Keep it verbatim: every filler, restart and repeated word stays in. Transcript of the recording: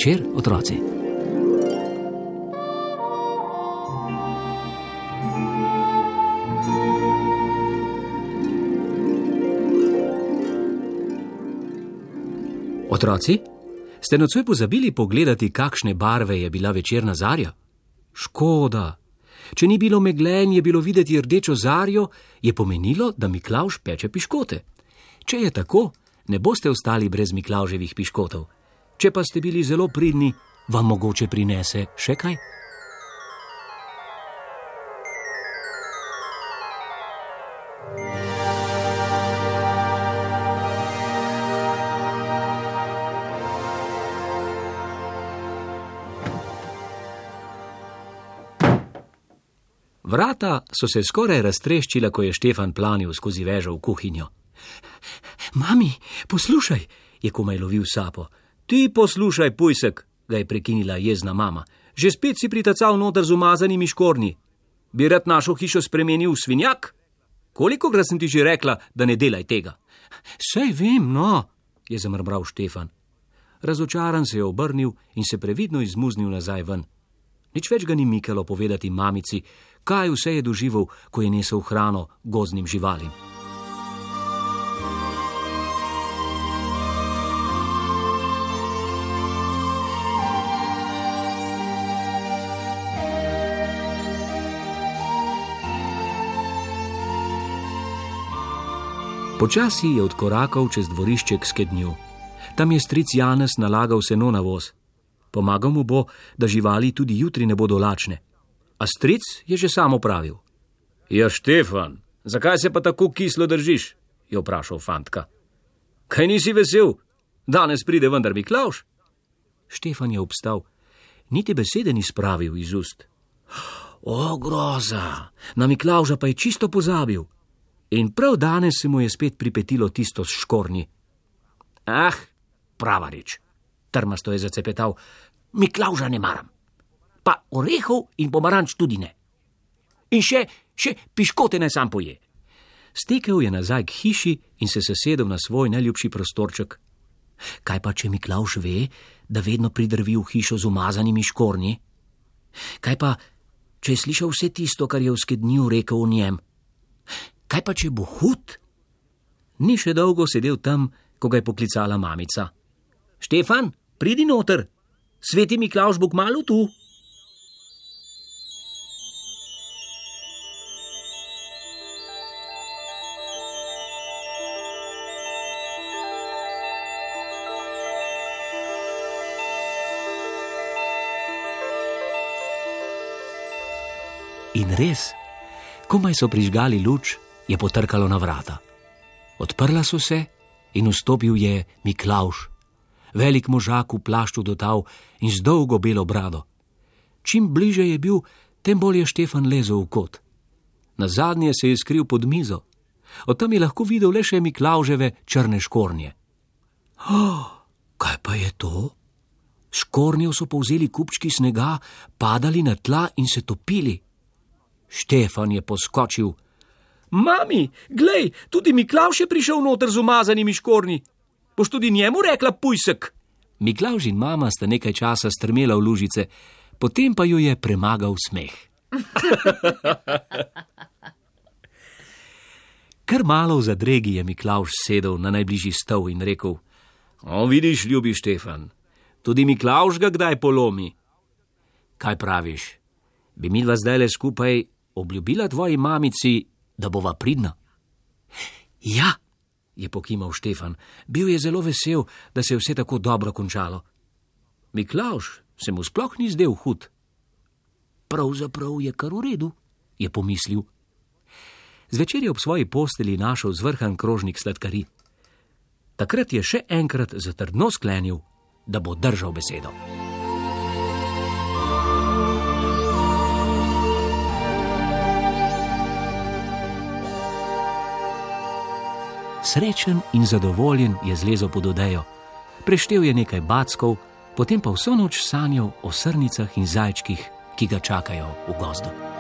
večer, otroci. Otroci, ste nocoj pozabili pogledati, kakšne barve je bila večerna zarja? Škoda. Če ni bilo megle in je bilo videti rdečo zarjo, je pomenilo, da Miklavž peče piškote. Če je tako, ne boste ostali brez Miklavževih piškotov. Če pa ste bili zelo pridni, vam mogoče prinese še kaj? Vrata so se skoraj raztreščila, ko je Štefan planil skozi vežo v kuhinjo. Mami, poslušaj, je komaj lovil sapo. Ti poslušaj, pujsek, ga je prekinila jezna mama. Že spet si pritacal noter z umazanimi škornji. Bi rad našo hišo spremenil v svinjak? Kolikokrat sem ti že rekla, da ne delaj tega? Sej vem, no, je zamrbral Štefan. Razočaran se je obrnil in se previdno izmuznil nazaj ven. Nič več ga ni mikalo povedati mamici, kaj vse je doživel, ko je nesel hrano gozdnim živalim. Počasi je odkorakal čez dvorišče k skednju. Tam je stric Janez nalagal seno na voz. Pomagal mu bo, da živali tudi jutri ne bodo lačne. A stric je že samo pravil. Ja, Štefan, zakaj se pa tako kislo držiš? Je vprašal fantka. Kaj nisi vesel? Danes pride vendar Miklavž? Štefan je obstal. Niti besede ni spravil iz ust. O, groza, na Miklavža pa je čisto pozabil. In prav danes se mu je spet pripetilo tisto s škornji. Ah, prava reč. Trmasto je zacepetal. Miklavža ne maram. Pa orehov in pomaranč tudi ne. In še, še piškote naj sam poje. Stekel je nazaj k hiši in se sesedel na svoj najljubši prostorček. Kaj pa, če Miklavž ve, da vedno pridrvi v hišo z umazanimi škornji? Kaj pa, če je slišal vse tisto, kar je v skednju rekel o njem? Kaj pa, če bo hud? Ni še dolgo sedel tam, ko ga je poklicala mamica. Štefan, pridi noter, sveti Miklavž bo kmalu tu. In res, komaj so prižgali luč, je potrkalo na vrata. Odprla so se in vstopil je Miklavž. Velik možak v plašču dotav in z dolgo belo brado. Čim bliže je bil, tem bolj je Štefan lezel v kot. Nazadnje se je skril pod mizo. Od tam je lahko videl le še Miklavževe črne škornje. Oh, kaj pa je to? Škornjev so povzeli kupčki snega, padali na tla in se topili. Štefan je poskočil. Mami, glej, tudi Miklavž je prišel noter z umazanimi škornji. Boš tudi njemu rekla, pujsek? Miklavž in mama sta nekaj časa strmela v lužice, potem pa ju je premagal smeh. Kar malo v zadregi je Miklavž sedel na najbližji stol in rekel: O, vidiš, ljubi Štefan, tudi Miklavž ga kdaj polomi. Kaj praviš? Bi midva zdajle skupaj obljubila tvoji mamici, da bova pridna? Ja, je pokimal Štefan. Bil je zelo vesel, da se je vse tako dobro končalo. Miklavž se mu sploh ni zdel hud. Pravzaprav je kar v redu, je pomislil. Zvečer je ob svoji posteli našel zvrhan krožnik sladkarij. Takrat je še enkrat zatrdno sklenil, da bo držal besedo. Srečen in zadovoljen je zlezel pod odejo. Preštel je nekaj backov, potem pa vso noč sanjal o srnicah in zajčkih, ki ga čakajo v gozdu.